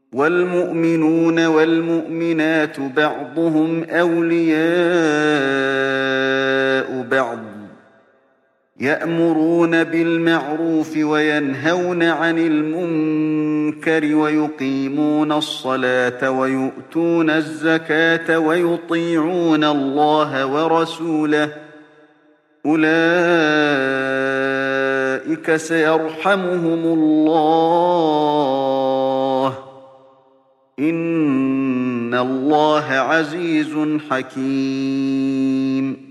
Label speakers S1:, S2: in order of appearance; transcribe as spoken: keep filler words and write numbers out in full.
S1: والمؤمنون والمؤمنات بعضهم أولياء بعض يأمرون بالمعروف وينهون عن المنكر ويقيمون الصلاة ويؤتون الزكاة ويطيعون الله ورسوله أولئك سيرحمهم الله إن الله عزيز حكيم